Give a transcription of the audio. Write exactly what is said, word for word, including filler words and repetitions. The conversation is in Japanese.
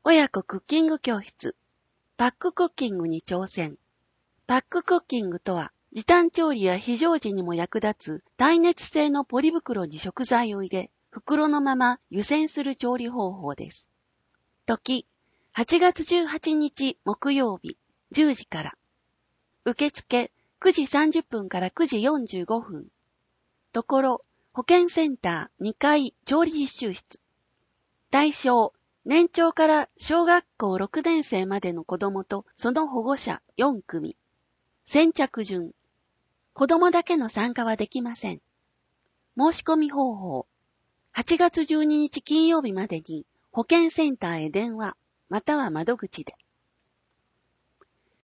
親子クッキング教室。パッククッキングに挑戦。パッククッキングとは、時短調理や非常時にも役立つ耐熱性のポリ袋に食材を入れ、袋のまま湯煎する調理方法です。時、はちがつじゅうはちにち木曜日じゅうじから。受付くじさんじゅっぷんからくじよんじゅうごふん。ところ、保健センターにかい調理実習室。対象、年長から小学校ろくねんせいまでの子供とその保護者よんくみ。先着順。子供だけの参加はできません。申し込み方法。はちがつじゅうににち金曜日までに保健センターへ電話、または窓口で。